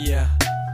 Yeah.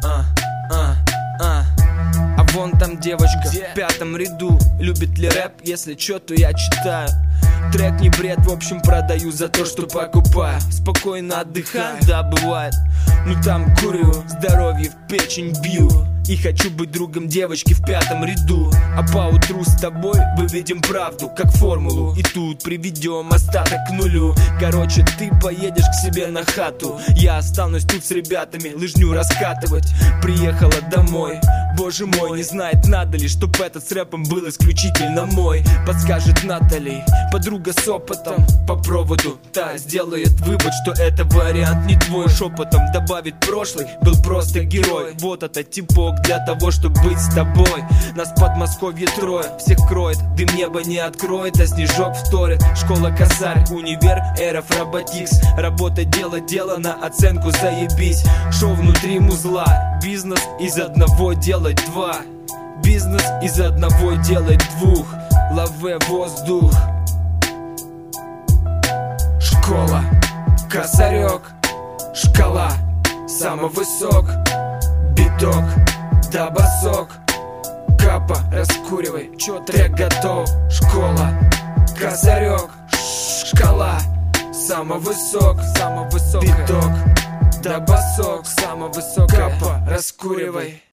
А вон там девочка в 5-м ряду. Любит ли рэп? Если чё, то я читаю. Трек не бред, в общем продаю за то, что покупаю. Спокойно отдыхаю, да, бывает. Ну там курю, здоровье в печень бью. И хочу быть другом девочки в 5-м ряду. А поутру с тобой выведем правду, как формулу. И тут приведем остаток к нулю. Короче, ты поедешь к себе на хату. Я останусь тут с ребятами, лыжню раскатывать. Приехала домой, боже мой, не знает, надо ли, чтоб этот с рэпом был исключительно мой. Подскажет Натали, подруга с опытом. По проводу та сделает вывод, что это вариант не твой. Шепотом добавит прошлый, был просто герой. Вот этот типок для того, чтобы быть с тобой. Нас в Подмосковье трое, всех кроет, дым небо не откроет, а снежок вторит. Школа косарь, универ, РФ Роботикс. Работа, дело, на оценку заебись. Шоу внутри музла, бизнес из одного делать два. Бизнес из одного делать двух. Лове воздух. Школа, косарек, шкала, самый высок. Биток, да басок. Капа, раскуривай, чё трек готов. Школа, косарек, шкала, самый высок. Биток, да басок, самый высок. Капа, раскуривай.